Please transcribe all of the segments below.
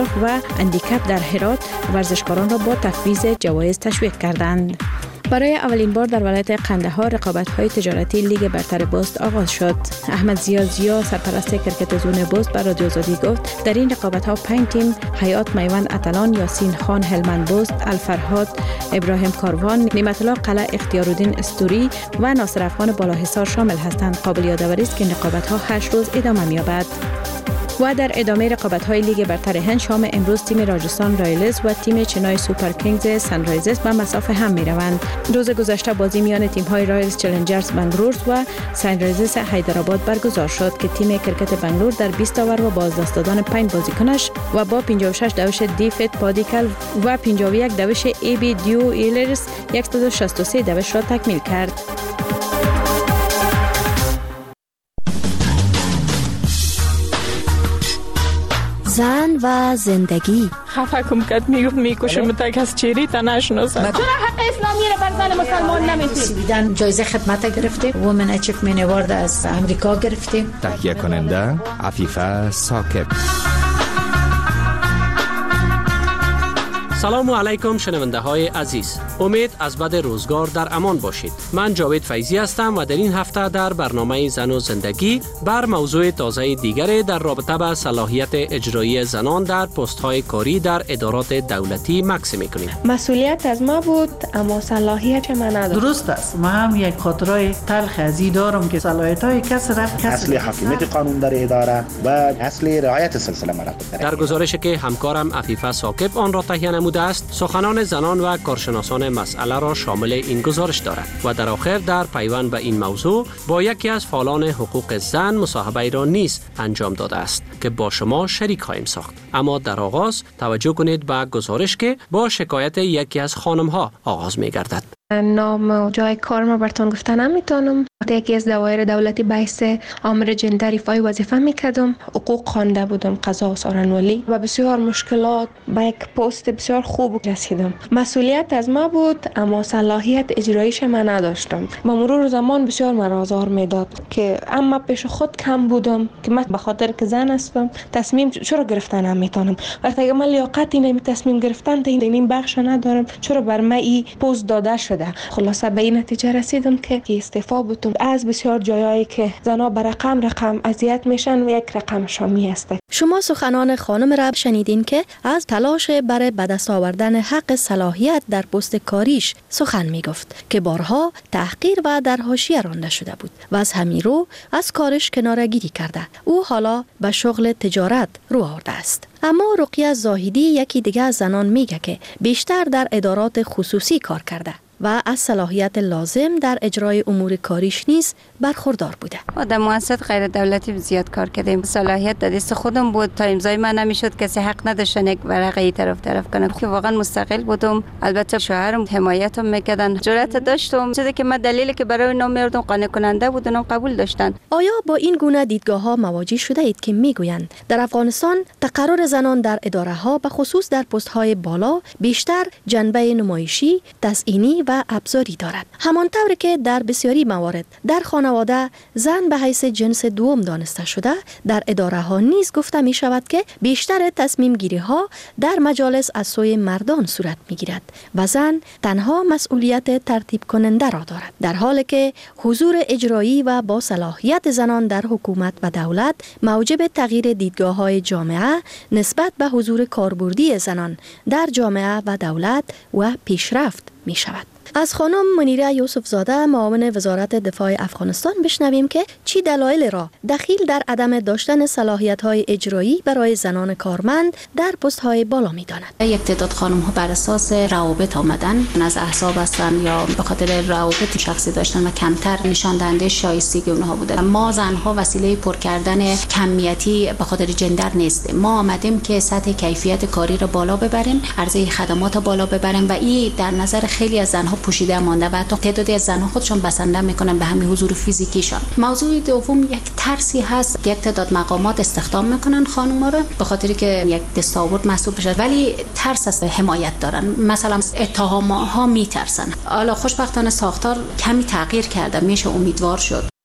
و اندیکپ در هرات ورزشکاران را با تفویض جوایز تشویق کردند. برای اولین بار در ولایت قندهار رقابت‌های تجارتی لیگ برتر بست آغاز شد. احمد زیا سرپرست کرکت زون بست بر رادیو آزادی گفت در این رقابت‌ها 5 تیم حیات میوند اتلان، یاسین خان هلمند بست، الفرهاد ابراهیم کاروان، نعمت الله قلعه اختیارالدین استوری و ناصر افغان بالاحصار شامل هستند. قابل یادآوری است که این رقابت‌ها 8 روز ادامه می‌یابد. و در ادامه رقابت‌های لیگ برتر هند شام امروز تیم راجستان رایلز و تیم چنای سوپر کینگز سنرایزرز به مسافه هم می‌روند. روز گذشته بازی میان تیم‌های رایلز چالنجرز بنگلور و سنرایزرز حیدرآباد برگزار شد که تیم کرکت بنگلور در 20 اوور و بازدست دادن 5 بازیکنش و با 56 دوش دیفت پادیکل و 51 دوش ای بی دیو ایلرز 163 دوش را تکمیل کرد. زن و زندگی. خفه کم کد میکشم تا کس چیری تا نشناسم. چرا حق اسلامی را بر زن مسلمان نمیدید؟ جایزه خدمت گرفتیم. وومن اچیومنت اوارد از امریکا گرفتیم. تهیه کننده عفیفه ثاقب. سلام علیکم شنونده های عزیز. امید از بد روزگار در امان باشید. من جاوید فیضی هستم و در این هفته در برنامه زن و زندگی بر موضوع تازه دیگری در رابطه با صلاحیت اجرایی زنان در پست های کاری در ادارات دولتی مکس میکنیم. مسئولیت از ما بود اما صلاحیت من نداشت. درست است. من هم یک خاطرای تلخ ازی دارم که صلاحیت های کس رفت. اصل حاکمیت قانون در اداره و اصل رعایت سلسله مراتب. در گزارشی که همکارم عفیفه ثاقب آن را تهیه نموده است، سخنان زنان و کارشناسان مسئله را شامل این گزارش دارد و در آخر در پیوند به این موضوع با یکی از فعالان حقوق زن مصاحبه را نیز انجام داده است که با شما شریک خواهیم ساخت. اما در آغاز توجه کنید به گزارش که با شکایت یکی از خانم‌ها آغاز می‌گردد. نام و جای کار ما براتون گفتن نمیتونم. یکی از دوایر دولتی بحث آمر جندر ایفای وظیفه میکردم. حقوق خوانده بودم، قضا و سارنولی و بسیار مشکلات به یک پست بسیار خوب رسیدم. مسئولیت از ما بود اما صلاحیت اجرایش من نداشتم. با مرور زمان بسیار مرا آزار میداد که اما پیش خود کم بودم که من به خاطر که زن هستم تصمیم چرا گرفتن نمیتونم. وقتی من لیاقتی نمی تصمیم گرفتن این بخش ندارم، چرا بر من این پست داده شده. خلاصه به این نتیجه رسیدم که استعفا بدم از بسیار جایایی که زنها به رقم اذیت میشن و یک رقم شامی هست. شما سخنان خانم را شنیدین که از تلاش برای به دست آوردن حق صلاحیت در پست کاریش سخن میگفت که بارها تحقیر و در حاشیه رانده شده بود و از همین رو از کارش کناره‌گیری کرده. او حالا به شغل تجارت رو آورده است. اما رقیه زاهدی یکی دیگه از زنان میگه که بیشتر در ادارات خصوصی کار کرده و از صلاحیت لازم در اجرای امور کاریش نیز برخوردار بوده. ما در مؤسسات غیر دولتی زیاد کار کردیم. صلاحیت در دست خودم بود. تا امضای من نمیشد کسی حق نداشت یک ورقه طرف کنه که واقعا مستقل بودم. البته شوهرم حمایتم میکردن. جرأت داشتم. چیزی که من دلیلی که برای نام میردم قانع کننده بود اونم قبول داشتن. آیا با این گونه دیدگاه‌ها مواجه شده اید که میگویند در افغانستان تقرر زنان در اداره‌ها به خصوص در پست‌های بالا بیشتر جنبه نمایشی، تزیینی و ابزاری دارد. همانطور که در بسیاری موارد در خانواده زن به حیث جنس دوم دانسته شده، در اداره ها نیز گفته می شود که بیشتر تصمیم گیری ها در مجالس از سوی مردان صورت می گیرد و زن تنها مسئولیت ترتیب کننده را دارد، در حالی که حضور اجرایی و با صلاحیت زنان در حکومت و دولت موجب تغییر دیدگاه های جامعه نسبت به حضور کاربردی زنان در جامعه و دولت و پیشرفت می شود. از خانم منیره یوسف زاده معاون وزارت دفاع افغانستان بشنویم که چی دلایل را دخیل در عدم داشتن صلاحیت‌های اجرایی برای زنان کارمند در پست‌های بالا می‌داند. یک تعداد خانم‌ها بر اساس روابط آمدن، از احزاب هستن یا به خاطر روابط شخصی داشتن و کمتر نشان دهنده شایستگی اونها بوده. ما زن‌ها وسیله پر کردن کمیتی به خاطر جندر نیستیم. ما آمدیم که سطح کیفیت کاری را بالا ببریم، عرضه خدمات را بالا ببریم و این در نظر خیلی از زن‌ها پوشیده مانده و حتی تعدادی از زن‌ها خودشون بسنده میکنن به همین حضور فیزیکیشان. موضوع دوم یک ترسی هست. یک تعداد مقامات استخدام میکنن خانم‌ها رو به خاطری که یک دستاورد محسوب بشه، ولی ترس از حمایت دارن. مثلا اتهام‌ها میترسن. حالا خوشبختانه ساختار کمی تغییر کرده، میشه امیدوار شد.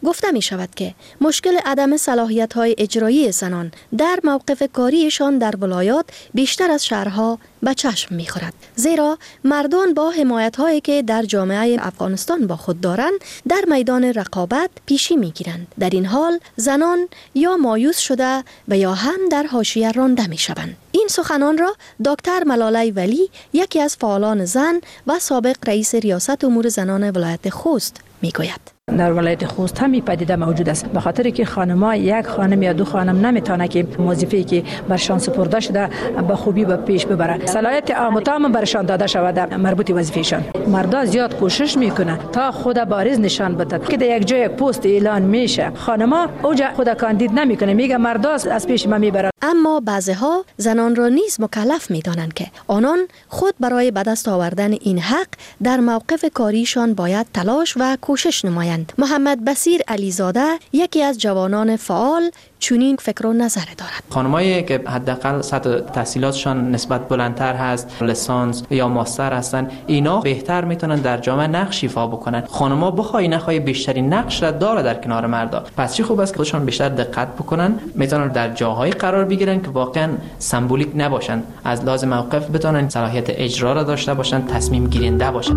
گفته می شود که مشکل عدم صلاحیت‌های اجرایی زنان در موقف کاریشان در ولایات بیشتر از شهرها به چشم می خورد. زیرا مردان با حمایت‌هایی که در جامعه افغانستان با خود دارند در میدان رقابت پیشی می گیرند. در این حال زنان یا مایوس شده و یا هم در حاشیه رانده می شوند. این سخنان را دکتر ملاله ولی، یکی از فعالان زن و سابق رئیس ریاست امور زنان ولایت خوست می گوید. در ولایت خوست هم این پدیده موجود است، به خاطر که خانم‌ها یک خانم یا دو خانم نمیتونه که وظیفه‌ای که برشان سپرده شده به خوبی به پیش ببره. صلاحیت عام و تام برشان داده شود در مربوط وظیفه‌شان. مردا زیاد کوشش میکنه تا خود بارز نشان بدهد که در یک جای پست اعلان میشه، خانم‌ها اوجا خود کاندید نمیکنه، میگه مردا از پیش ما میبره. اما بعضی‌ها زنان را نیز مکلف می‌دانند که آنان خود برای به دست آوردن این حق در موقف کاریشان باید تلاش و کوشش نمایند. محمد بصیر علیزاده، یکی از جوانان فعال، چنین فکر و نظر دارد. خانمایی که حداقل سطح تحصیلاتشان نسبت بلندتر هست، لیسانس یا ماستر هستن، اینا بهتر میتونن در جامعه نقش ایفا بکنن. خانم‌ها بخوای نخوای بیشترین نقش را داره در کنار مردا. پس چی خوب است که خودشان بیشتر دقت بکنن، میتونن در جاهای قرار بگیرن که واقعا سمبولیک نباشن، از لازم موقف بتونن صلاحیت اجرا را داشته باشن، تصمیم گیرنده باشن.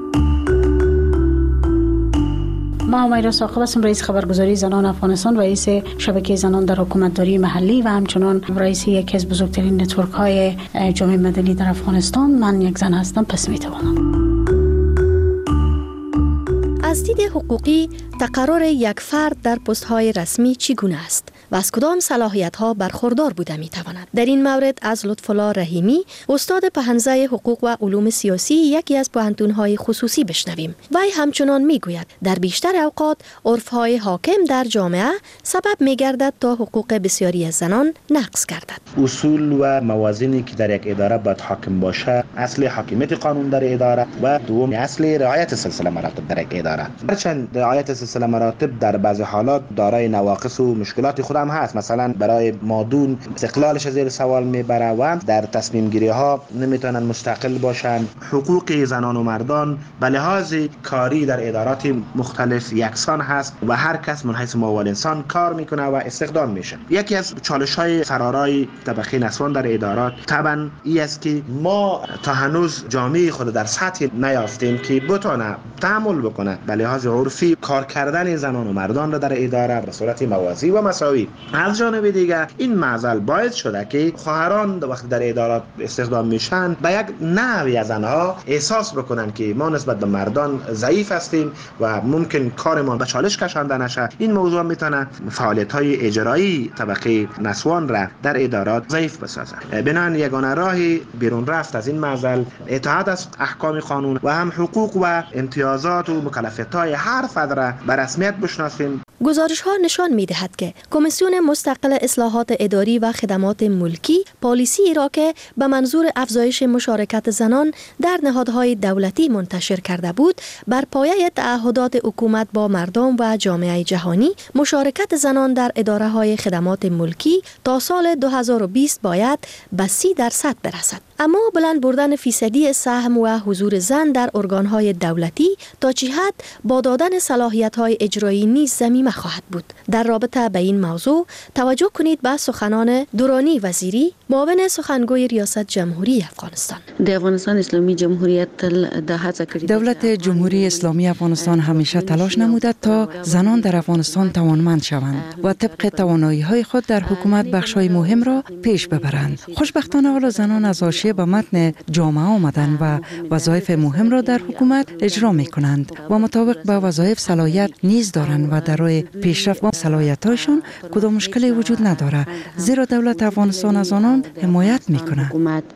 ما امیرا ساقب هستم، رئیس خبرگزاری زنان افغانستان، رئیس شبکه زنان در حکومتداری محلی و همچنان رئیس یکی از بزرگترین نتورک‌های جامعه مدنی در افغانستان. من یک زن هستم، پس میتوانم. از دید حقوقی تقرر یک فرد در پست‌های رسمی چگونه است و از کدام صلاحیت‌ها برخوردار بوده می‌تواند؟ در این مورد از لطف‌الله رحیمی، استاد پهنزه حقوق و علوم سیاسی یکی از پوهنتون‌های خصوصی بشنویم. وی همچنان می‌گوید در بیشتر اوقات عرف‌های حاکم در جامعه سبب می‌گردد تا حقوق بسیاری از زنان نقض گردد. اصول و موازینی که در یک اداره باید حاکم باشه، اصل حاکمیت قانون در اداره و دوم اصل رعایت سلسله مراتب در یک اداره. هرچند رعایت سلسله مراتب در بعضی حالات دارای نواقص و مشکلات خود هم هست، مثلا برای مادون استقلالش زیر سوال میبره و در تصمیم گیری ها نمیتونن مستقل باشن. حقوق زنان و مردان به لحاظ کاری در ادارات مختلف یکسان هست و هر کس من حیث معاون انسان کار میکنه و استخدام میشه. یکی از چالش های فرارای طبقه نسوان در ادارات طبعا این است که ما تا هنوز جامعه خود در سطحی نیافتیم که بتونه تعامل بکنه به لحاظ عرفی کار کردن زنان و مردان را در اداره به صورت موازی و مساوی. از جانب دیگر این معضل باعث شده که خواهران وقتی در ادارات استخدام میشن به یک نحوی از آنها احساس بکنن که ما نسبت به مردان ضعیف هستیم و ممکن کارمان به چالش کشانده نشه. این موضوع میتونه فعالیت‌های اجرایی طبقه نسوان را در ادارات ضعیف بسازه. بنابراین یگانه راهی بیرون رفت از این معضل اطاعت از احکام قانون و هم حقوق و امتیازات و مکلفیت‌های هر فرد را به رسمیت بشناسیم. گزارش‌ها نشان می‌دهد که کمیسیون مستقل اصلاحات اداری و خدمات ملکی پالیسی را که به منظور افزایش مشارکت زنان در نهادهای دولتی منتشر کرده بود، بر پایه تعهدات حکومت با مردم و جامعه جهانی، مشارکت زنان در اداره‌های خدمات ملکی تا سال 2020 باید به 30% برسد. اما بلند بردن فیصدی سهم و حضور زن در ارگان‌های دولتی تا چه حد با دادن صلاحیت‌های اجرایی نیز ضمیمه خواهد بود. در رابطه به این موضوع توجه کنید به سخنان دورانی وزیری، معاون سخنگوی ریاست جمهوری افغانستان. دولت جمهوری اسلامی افغانستان همیشه تلاش نموده تا زنان در افغانستان توانمند شوند و طبق توانایی‌های خود در حکومت بخش‌های مهم را پیش ببرند. خوشبختانه حالا زنان از حاشیه به متن جامعه آمدند و وظایف مهم را در حکومت اجرا می‌کنند و مطابق با وظایف صلاحیت نیز دارند و در راه پیشرفت با صلاحیت‌هایشان کدام مشکلی وجود ندارد، زیرا دولت افغانستان از آنان حمایت می‌کند.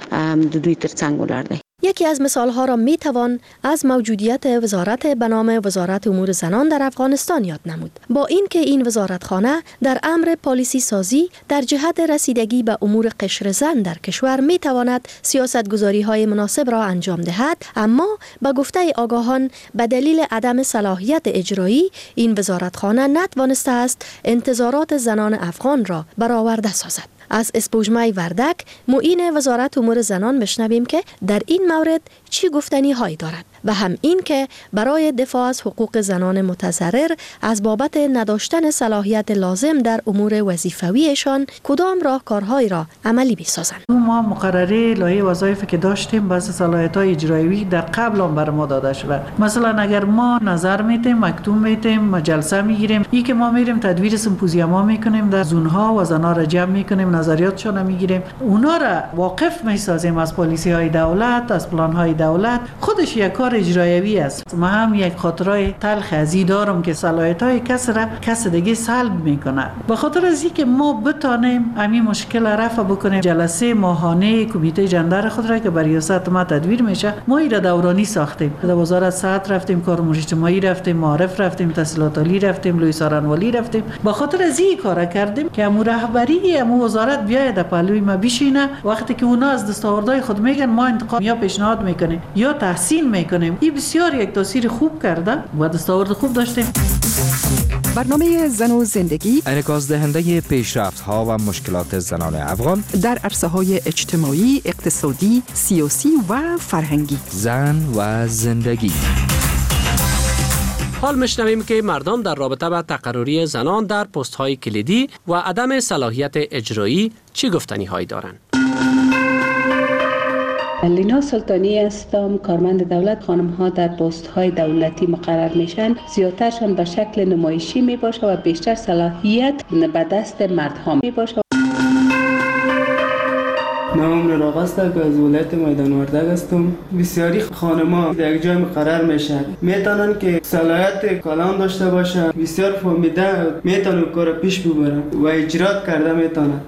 یکی از مثالها را می توان از موجودیت وزارت به نام وزارت امور زنان در افغانستان یاد نمود. با اینکه این وزارتخانه در امر پالیسی سازی در جهت رسیدگی به امور قشر زن در کشور می تواند سیاستگذاری های مناسب را انجام دهد، اما به گفته آگاهان به دلیل عدم صلاحیت اجرایی این وزارتخانه نتوانسته است انتظارات زنان افغان را برآورده سازد. از اسپوجمای وردک معین وزارت امور زنان بشنویم که در این مورد چی گفتنی هایی دارد و هم این که برای دفاع از حقوق زنان متضرر از بابت نداشتن صلاحیت لازم در امور وظیفویشان کدام راهکارهایی را عملی بسازند. ما مقرره لایحه وظایف که داشتیم بعضی صلاحیت‌های اجرایی در قبل هم بر ما داده شده. مثلا اگر ما نظر میتیم، مکتوب میتیم، جلسه میگیریم، این که ما میریم تدویر سمپوزیوم میکنیم، در زونها و زنا را جمع میکنیم، نظریاتشون میگیریم، اونا را واقف میسازیم از پالیسی های دولت، از پلان های دولت. خودش یک کار اجرایی است. ما هم یک خاطرای تلخ از این دارم که صلاحیت های کس دیگه سلب میکنه. به خاطر از اینکه ما بتانیم همین مشکل رفع بکنیم، جلسه ماهانه کمیته جندر خود را که بر ریاست ما تدویر میشه، ما این را دورانی ساختیم. در وزارت صحت رفتیم، کار اجتماعی رفتیم، معارف رفتیم، تحصیلات عالی رفتیم، لوی سارنوالی رفتیم. به خاطر از این کارا کردیم که امور رهبری امور وزارت بیاید در پهلوی ما بشینه. وقتی که اونا از دستاوردهای خود میگن ما انتقاد یا پیشنهاد میکنیم یا تحسین میکنیم. این بسیار یک تاثیر خوب کرده و دستاورد خوب داشتیم. برنامه زن و زندگی انعکاس دهنده پیشرفت‌ها و مشکلات زنان افغان در عرصه‌های اجتماعی، اقتصادی، سیاسی و فرهنگی. زن و زندگی. حال میشنویم که مردم در رابطه با تقرری زنان در پست‌های کلیدی و عدم صلاحیت اجرایی چی گفتنی هایی دارند. لینا سلطانی هستم، کارمند دولت. خانم ها در پست های دولتی مقرر میشن، زیادترشان به شکل نمایشی می باشه و بیشتر صلاحیت به دست مرد ها می باشه. نام نراق است که از ولایت میدان وردک هستم. بسیاری خانم‌ها در یک جای مقرر میشن، میتونن که صلاحیت کلام داشته باشن، بسیار فهمیده میتونن کار پیش ببرن و اجرات کرده میتونن.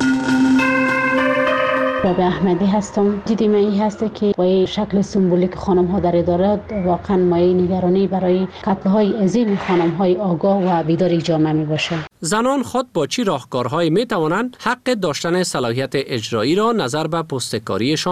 رابعه احمدی هستم. دیدیم این هست که با شکل سمبولیک خانم ها در ادارات واقعا مایه نگرانی برای قطعه های عظیم خانم های آگاه و بیدار جامعه می باشه. زنان خود با چی راهکارهایی می توانند حق داشتن صلاحیت اجرایی را نظر به پستکاریشان